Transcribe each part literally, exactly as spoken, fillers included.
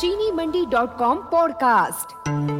चीनी Mandi dot com podcast.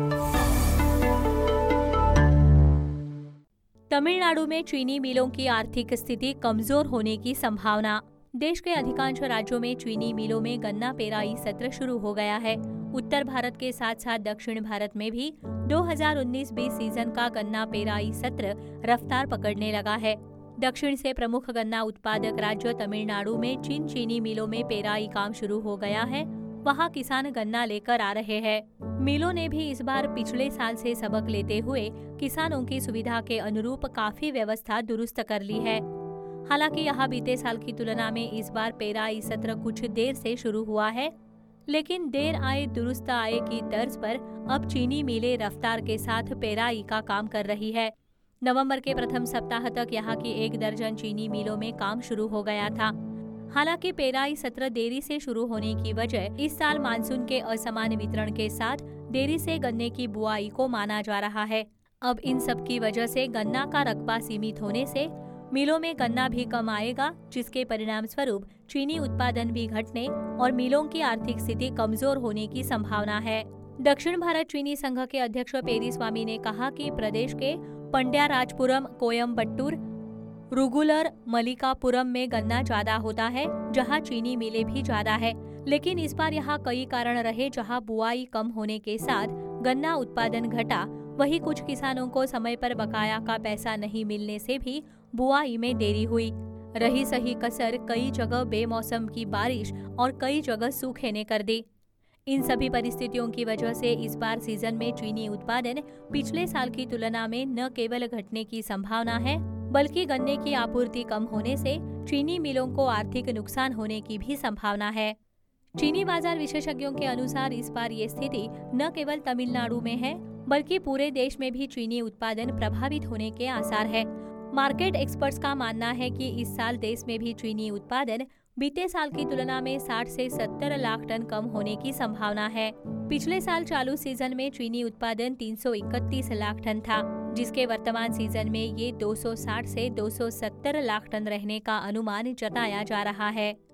Tamil Nadu में चीनी मिलों की आर्थिक स्थिति कमजोर होने की संभावना। देश के अधिकांश राज्यों में चीनी मिलों में गन्ना पेराई सत्र शुरू हो गया है। उत्तर भारत के साथ साथ दक्षिण भारत में भी दो हज़ार उन्नीस बीस सीजन का गन्ना पेराई सत्र रफ्तार पकड़ने लगा है। दक्षिण से प्रमुख गन्ना उत्पादक राज्य तमिलनाडु में जिन चीनी मिलों में पेराई काम शुरू हो गया है, वहां किसान गन्ना लेकर आ रहे हैं। मिलों ने भी इस बार पिछले साल से सबक लेते हुए किसानों की सुविधा के अनुरूप काफी व्यवस्था दुरुस्त कर ली है। हालांकि यहाँ बीते साल की तुलना में इस बार पेराई सत्र कुछ देर से शुरू हुआ है, लेकिन देर आए दुरुस्त आए की तर्ज पर अब चीनी मिलें रफ्तार के साथ पेराई का काम कर रही है। नवंबर के प्रथम सप्ताह तक यहाँ की एक दर्जन चीनी मिलों में काम शुरू हो गया था। हालांकि पेराई सत्र देरी से शुरू होने की वजह इस साल मानसून के असमान वितरण के साथ देरी से गन्ने की बुआई को माना जा रहा है। अब इन सब की वजह से गन्ना का रकबा सीमित होने से मिलों में गन्ना भी कम आएगा, जिसके परिणाम स्वरूप चीनी उत्पादन भी घटने और मिलों की आर्थिक स्थिति कमजोर होने की संभावना है। दक्षिण भारत चीनी संघ के अध्यक्ष पेरीस्वामी ने कहा कि प्रदेश के पंड्याराजपुरम, कोयम्बटूर, रुगुलर, मलिकापुरम में गन्ना ज्यादा होता है, जहां चीनी मिलें भी ज्यादा है। लेकिन इस बार यहां कई कारण रहे जहां बुआई कम होने के साथ गन्ना उत्पादन घटा। वहीं कुछ किसानों को समय पर बकाया का पैसा नहीं मिलने से भी बुआई में देरी हुई। रही सही कसर कई जगह बेमौसम की बारिश और कई जगह सूखे ने कर दी। इन सभी परिस्थितियों की वजह से इस बार सीजन में चीनी उत्पादन पिछले साल की तुलना में न केवल घटने की संभावना है, बल्कि गन्ने की आपूर्ति कम होने से चीनी मिलों को आर्थिक नुकसान होने की भी संभावना है। चीनी बाजार विशेषज्ञों के अनुसार इस बार ये स्थिति न केवल तमिलनाडु में है, बल्कि पूरे देश में भी चीनी उत्पादन प्रभावित होने के आसार है। मार्केट एक्सपर्ट्स का मानना है कि इस साल देश में भी चीनी उत्पादन बीते साल की तुलना में साठ से सत्तर लाख टन कम होने की संभावना है। पिछले साल चालू सीजन में चीनी उत्पादन तीन सौ इकतीस लाख टन था, जिसके वर्तमान सीजन में ये दो सौ साठ से दो सौ सत्तर लाख टन रहने का अनुमान जताया जा रहा है।